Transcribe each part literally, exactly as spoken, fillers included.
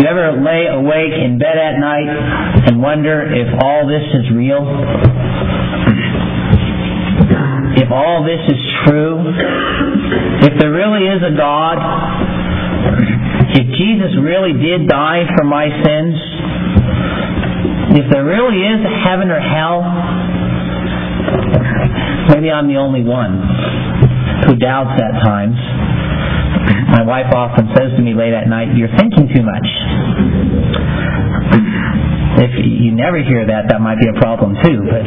You ever lay awake in bed at night and wonder if all this is real? If all this is true? If there really is a God? If Jesus really did die for my sins? If there really is a heaven or hell? Maybe I'm the only one who doubts at times. My wife often says to me late at night, "You're thinking too much." If you never hear that, that might be a problem too. But,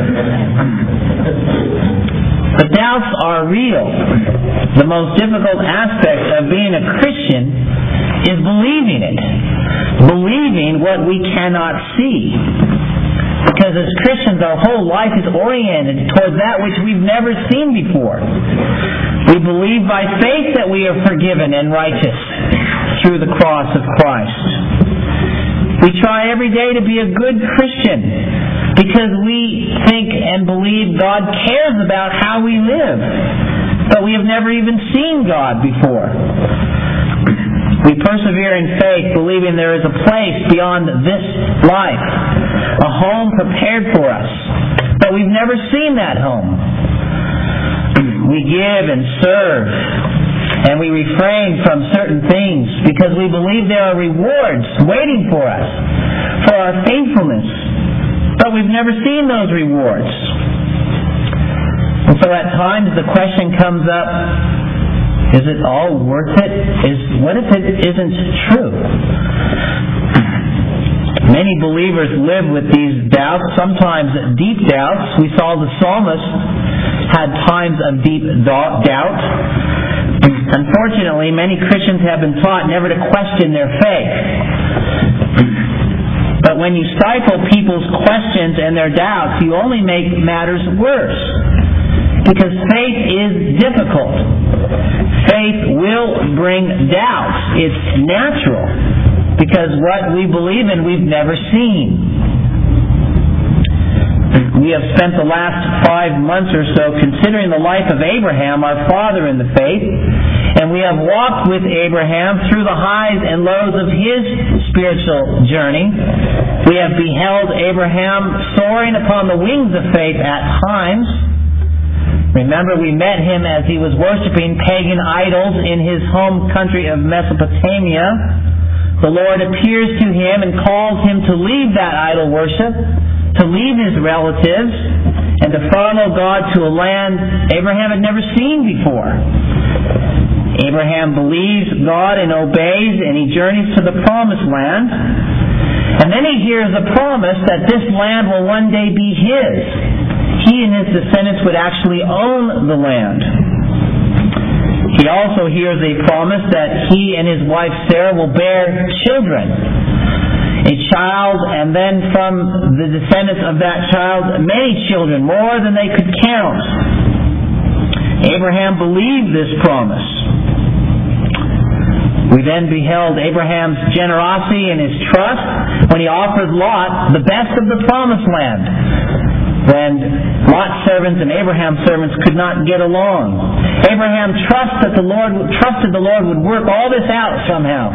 but doubts are real. The most difficult aspect of being a Christian is believing it. Believing what we cannot see. Because as Christians, our whole life is oriented towards that which we've never seen before. We believe by faith that we are forgiven and righteous through the cross of Christ. We try every day to be a good Christian because we think and believe God cares about how we live. But we have never even seen God before. We persevere in faith, believing there is a place beyond this life, a home prepared for us. But we've never seen that home. We give and serve, and we refrain from certain things because we believe there are rewards waiting for us for our faithfulness. But we've never seen those rewards. And so at times the question comes up, is it all worth it? Is what if it isn't true? Many believers live with these doubts, sometimes deep doubts. We saw the psalmist had times of deep doubt. Unfortunately, many Christians have been taught never to question their faith. But when you stifle people's questions and their doubts, you only make matters worse. Because faith is difficult. Faith will bring doubts. It's natural. Because what we believe in, we've never seen. We have spent the last five months or so considering the life of Abraham, our father in the faith, and we have walked with Abraham through the highs and lows of his spiritual journey. We have beheld Abraham soaring upon the wings of faith at times. Remember, we met him as he was worshiping pagan idols in his home country of Mesopotamia. The Lord appears to him and calls him to leave that idol worship, to leave his relatives, and to follow God to a land Abraham had never seen before. Abraham believes God and obeys, and he journeys to the promised land. And then he hears a promise that this land will one day be his. He and his descendants would actually own the land. He also hears a promise that he and his wife Sarah will bear children. A child, and then from the descendants of that child, many children, more than they could count. Abraham believed this promise. We then beheld Abraham's generosity and his trust when he offered Lot the best of the promised land, when Lot's servants and Abraham's servants could not get along. Abraham trusted that the Lord trusted the Lord would work all this out somehow.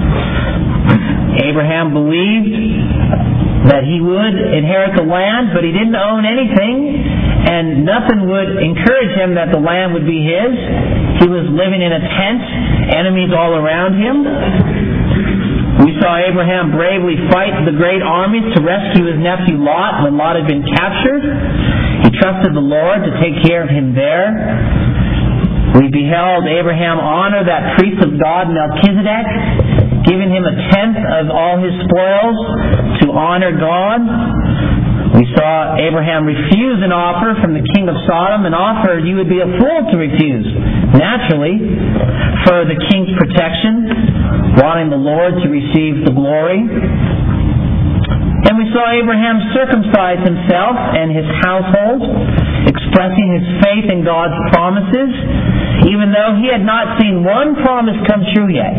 Abraham believed that he would inherit the land, but he didn't own anything, and nothing would encourage him that the land would be his. He was living in a tent, enemies all around him. We saw Abraham bravely fight the great armies to rescue his nephew Lot when Lot had been captured. He trusted the Lord to take care of him there. We beheld Abraham honor that priest of God, Melchizedek, giving him a tenth of all his spoils to honor God. We saw Abraham refuse an offer from the king of Sodom, an offer you would be a fool to refuse, naturally, for the king's protection, wanting the Lord to receive the glory. And we saw Abraham circumcise himself and his household, expressing his faith in God's promises, even though he had not seen one promise come true yet.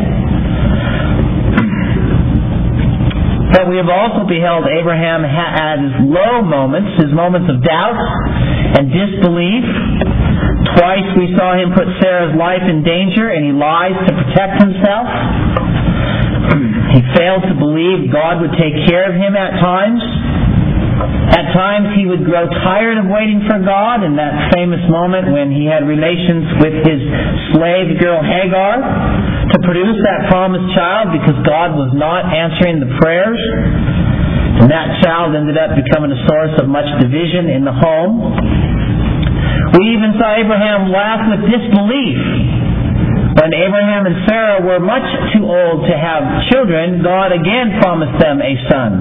But we have also beheld Abraham at his low moments, his moments of doubt and disbelief. Twice we saw him put Sarah's life in danger, and he lies to protect himself. He failed to believe God would take care of him at times. At times he would grow tired of waiting for God, in that famous moment when he had relations with his slave girl Hagar to produce that promised child because God was not answering the prayers. And that child ended up becoming a source of much division in the home. We even saw Abraham laugh with disbelief when Abraham and Sarah were much too old to have children. God again promised them a son.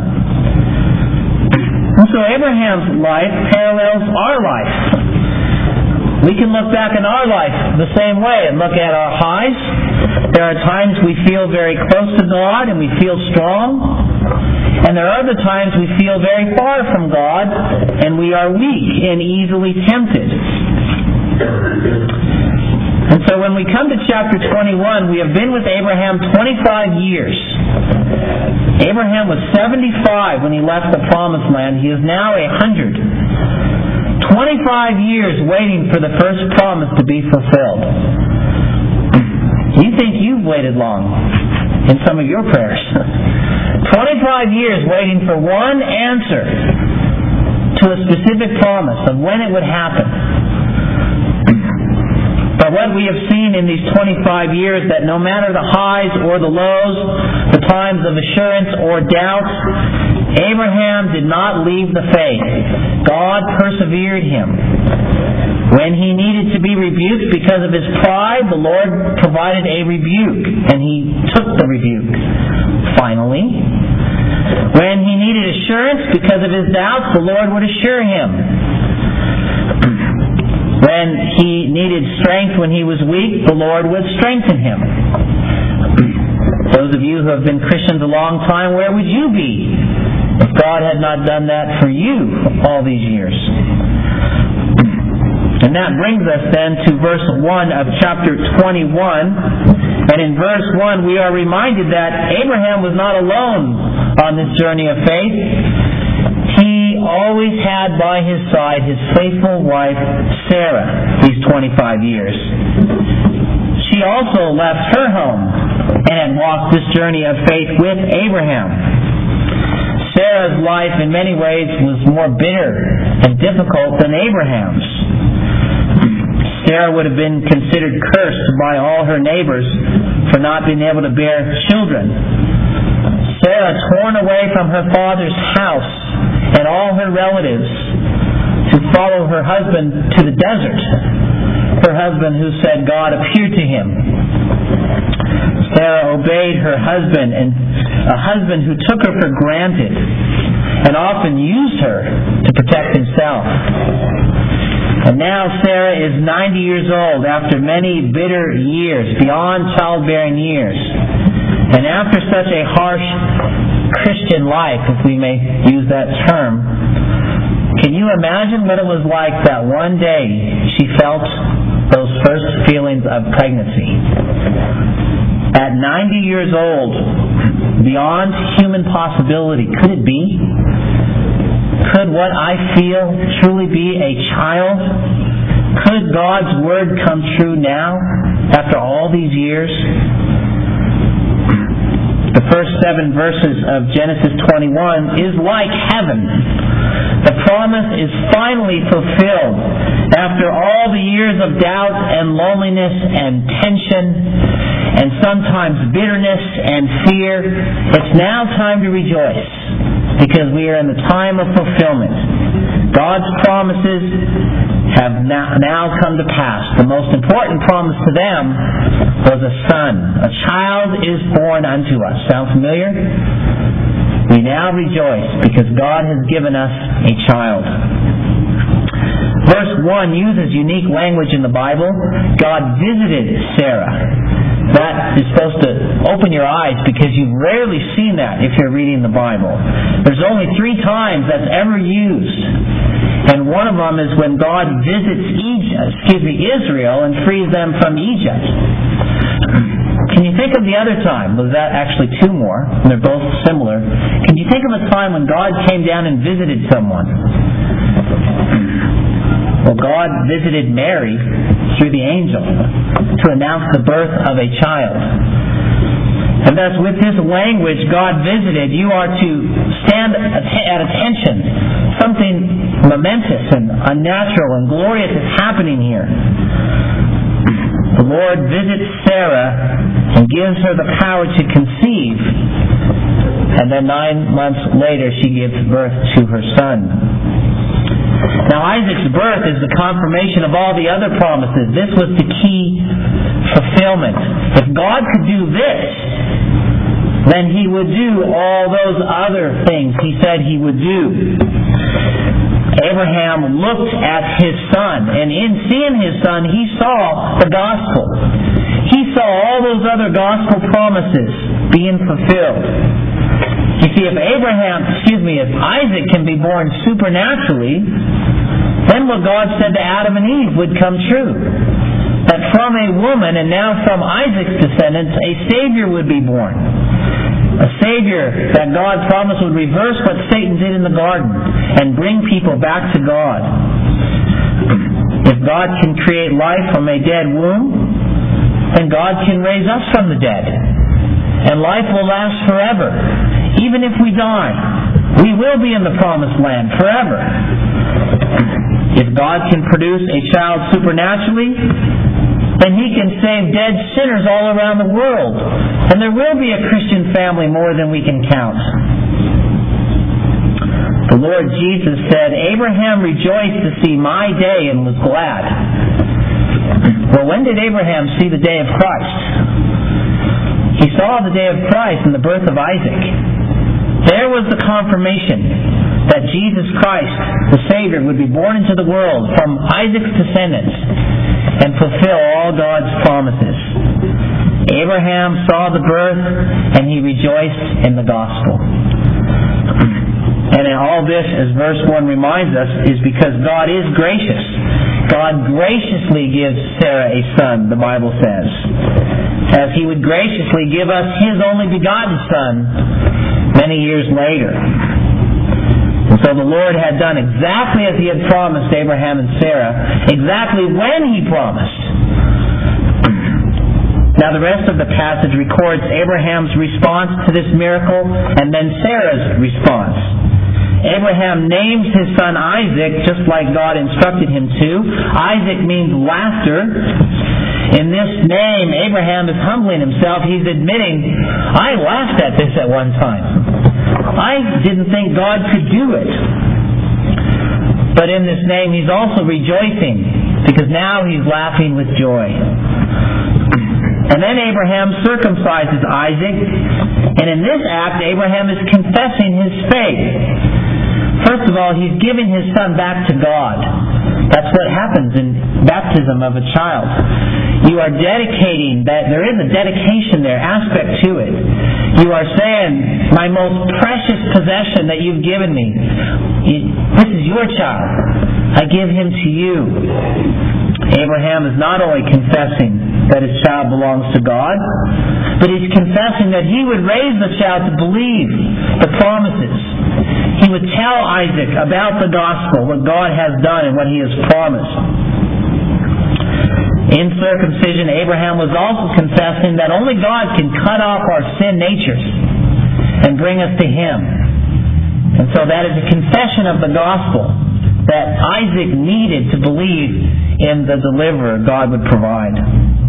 And so Abraham's life parallels our life. We can look back in our life the same way and look at our highs. There are times we feel very close to God and we feel strong. And there are other times we feel very far from God and we are weak and easily tempted. And so when we come to chapter twenty-one, we have been with Abraham twenty-five years. Abraham was seventy-five when he left the promised land. He is now one hundred. twenty-five years waiting for the first promise to be fulfilled. You think you've waited long in some of your prayers. twenty-five years waiting for one answer to a specific promise of when it would happen. But what we have seen in these twenty-five years, that no matter the highs or the lows, the times of assurance or doubt, Abraham did not leave the faith. God persevered him. When he needed to be rebuked because of his pride, the Lord provided a rebuke, and he took the rebuke. Finally, when he needed assurance because of his doubts, the Lord would assure him. When he needed strength when he was weak, the Lord would strengthen him. Those of you who have been Christians a long time, where would you be if God had not done that for you all these years? And that brings us then to verse one of chapter twenty-one. And in verse one we are reminded that Abraham was not alone on this journey of faith. He always had by his side his faithful wife Sarah these twenty-five years. She also left her home and had walked this journey of faith with Abraham. Sarah's life in many ways was more bitter and difficult than Abraham's. Sarah would have been considered cursed by all her neighbors for not being able to bear children. Sarah, torn away from her father's house and all her relatives to follow her husband to the desert. Her husband who said God appeared to him. Sarah obeyed her husband, and a husband who took her for granted and often used her to protect himself. And now Sarah is ninety years old after many bitter years, beyond childbearing years. And after such a harsh Christian life, if we may use that term, can you imagine what it was like that one day she felt those first feelings of pregnancy? At ninety years old, beyond human possibility, could it be? Could what I feel truly be a child? Could God's Word come true now, after all these years? The first seven verses of Genesis twenty-one is like heaven. The promise is finally fulfilled. After all the years of doubt and loneliness and tension and sometimes bitterness and fear, it's now time to rejoice because we are in the time of fulfillment. God's promises have now, now come to pass. The most important promise to them was a son. A child is born unto us. Sound familiar? We now rejoice because God has given us a child. Verse one uses unique language in the Bible. God visited Sarah. That is supposed to open your eyes because you've rarely seen that if you're reading the Bible. There's only three times that's ever used. And one of them is when God visits Egypt, excuse me, Israel and frees them from Egypt. Can you think of the other time? Was that actually two more? And they're both similar. Can you think of a time when God came down and visited someone? Well, God visited Mary through the angel to announce the birth of a child. And thus, with this language, God visited, you are to stand at attention. Something momentous and unnatural and glorious is happening here. The Lord visits Sarah and gives her the power to conceive. And then nine months later, she gives birth to her son. Now, Isaac's birth is the confirmation of all the other promises. This was the key fulfillment. If God could do this, then He would do all those other things He said He would do. Abraham looked at his son, and in seeing his son, he saw the gospel. He saw all those other gospel promises being fulfilled. You see, if Abraham, excuse me, if Isaac can be born supernaturally, then what God said to Adam and Eve would come true. That from a woman, and now from Isaac's descendants, a Savior would be born. A Savior that God promised would reverse what Satan did in the garden and bring people back to God. If God can create life from a dead womb, then God can raise us from the dead. And life will last forever. Even if we die, we will be in the promised land forever. If God can produce a child supernaturally, then He can save dead sinners all around the world. And there will be a Christian family more than we can count. The Lord Jesus said, Abraham rejoiced to see my day and was glad. Well, when did Abraham see the day of Christ? He saw the day of Christ in the birth of Isaac. There was the confirmation that Jesus Christ, the Savior, would be born into the world from Isaac's descendants and fulfill all God's promises. Abraham saw the birth and he rejoiced in the gospel. And in all this, as verse one reminds us, is because God is gracious. God graciously gives Sarah a son, the Bible says, as He would graciously give us His only begotten Son many years later. And so the Lord had done exactly as He had promised Abraham and Sarah, exactly when He promised. Now the rest of the passage records Abraham's response to this miracle and then Sarah's response. Abraham names his son Isaac just like God instructed him to. Isaac means laughter. In this name, Abraham is humbling himself. He's admitting, I laughed at this at one time. I didn't think God could do it. But in this name, he's also rejoicing because now he's laughing with joy. And then Abraham circumcises Isaac. And in this act, Abraham is confessing his faith. First of all, he's giving his son back to God. That's what happens in baptism of a child. You are dedicating, that there is a dedication there, aspect to it. You are saying, my most precious possession that you've given me, this is your child. I give him to you. Abraham is not only confessing that his child belongs to God, but he's confessing that he would raise the child to believe the promises. He would tell Isaac about the gospel, what God has done and what He has promised. In circumcision, Abraham was also confessing that only God can cut off our sin natures and bring us to Him. And so that is a confession of the gospel that Isaac needed to believe in the deliverer God would provide.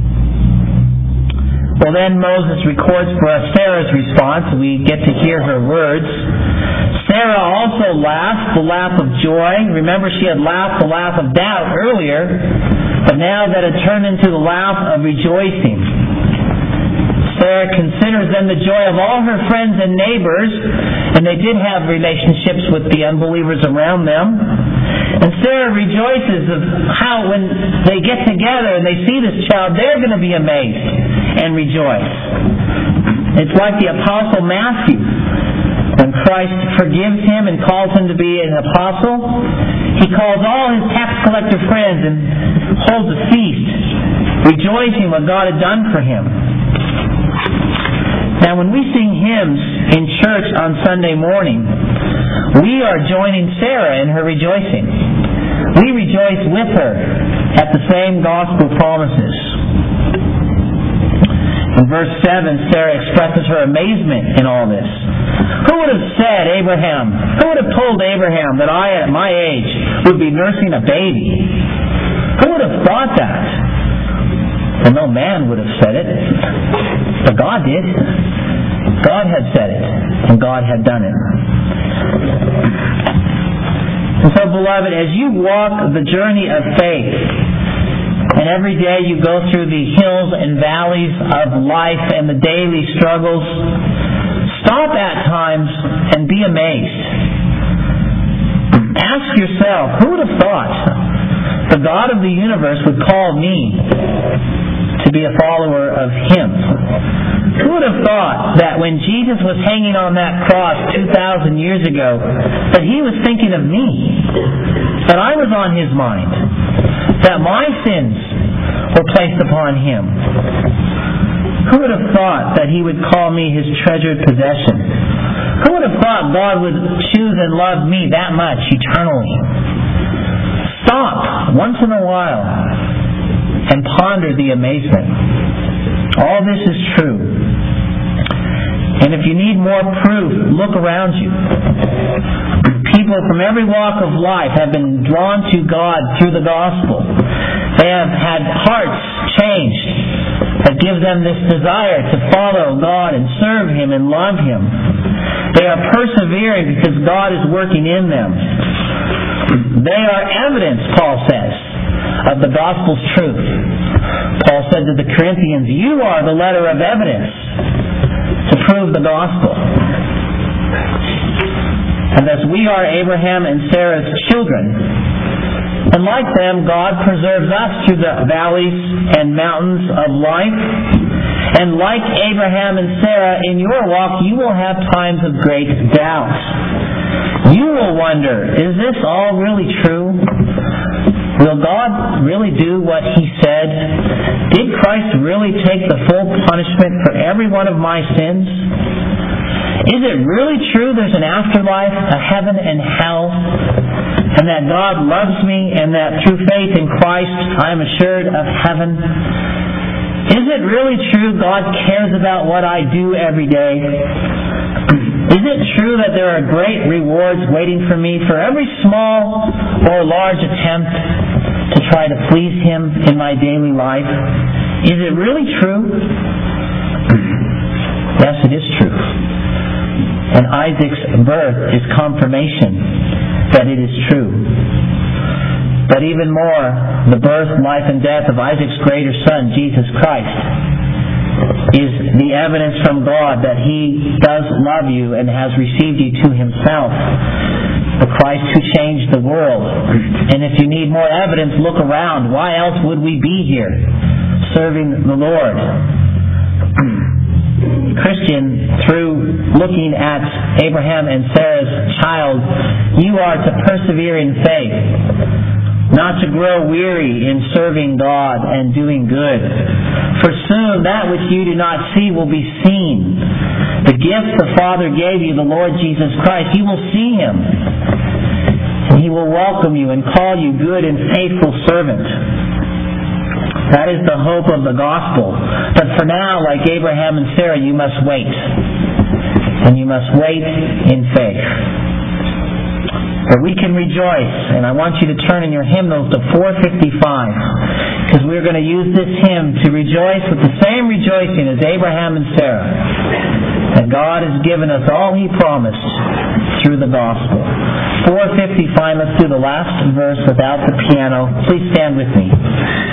Well, then Moses records for us Sarah's response. We get to hear her words. Sarah also laughed, the laugh of joy. Remember, she had laughed the laugh of doubt earlier, but now that had turned into the laugh of rejoicing. Sarah considers then the joy of all her friends and neighbors, and they did have relationships with the unbelievers around them. And Sarah rejoices of how when they get together and they see this child, they're going to be amazed and rejoice. It's like the Apostle Matthew. When Christ forgives him and calls him to be an apostle, he calls all his tax collector friends and holds a feast, rejoicing what God had done for him. Now, when we sing hymns in church on Sunday morning, we are joining Sarah in her rejoicing. We rejoice with her at the same gospel promises. In verse seven, Sarah expresses her amazement in all this. Who would have said, Abraham, who would have told Abraham that I, at my age, would be nursing a baby? Who would have thought that? Well, no man would have said it, but God did. God had said it, and God had done it. And so, beloved, as you walk the journey of faith, and every day you go through the hills and valleys of life and the daily struggles, stop at times and be amazed. Ask yourself, who would have thought the God of the universe would call me to be a follower of Him? Who would have thought that when Jesus was hanging on that cross two thousand years ago, that He was thinking of me, that I was on His mind, that my sins were placed upon Him? Who would have thought that He would call me His treasured possession? Who would have thought God would choose and love me that much eternally? Stop once in a while and ponder the amazement. All this is true. And if you need more proof, look around you. People from every walk of life have been drawn to God through the gospel. They have had hearts changed that give them this desire to follow God and serve Him and love Him. They are persevering because God is working in them. They are evidence, Paul says, of the gospel's truth. Paul said to the Corinthians, you are the letter of evidence to prove the gospel. And thus we are Abraham and Sarah's children. And like them, God preserves us through the valleys and mountains of life. And like Abraham and Sarah, in your walk you will have times of great doubt. You will wonder, is this all really true? Will God really do what He said? Did Christ really take the full punishment for every one of my sins? Is it really true there's an afterlife, a heaven and hell, and that God loves me and that through faith in Christ I am assured of heaven? Is it really true God cares about what I do every day? Is it true that there are great rewards waiting for me for every small or large attempt to try to please Him in my daily life? Is it really true? Yes, it is true. And Isaac's birth is confirmation that it is true. But even more, the birth, life, and death of Isaac's greater son, Jesus Christ, is the evidence from God that He does love you and has received you to Himself. The Christ who changed the world. And if you need more evidence, look around. Why else would we be here serving the Lord? Christian, through looking at Abraham and Sarah's child, you are to persevere in faith, not to grow weary in serving God and doing good. For soon that which you do not see will be seen. The gift the Father gave you, the Lord Jesus Christ, you will see Him. And He will welcome you and call you good and faithful servant. That is the hope of the gospel. But for now, like Abraham and Sarah, you must wait. And you must wait in faith. But we can rejoice. And I want you to turn in your hymnals to four fifty-five. Because we're going to use this hymn to rejoice with the same rejoicing as Abraham and Sarah. That God has given us all He promised through the gospel. four fifty-five, let's do the last verse without the piano. Please stand with me.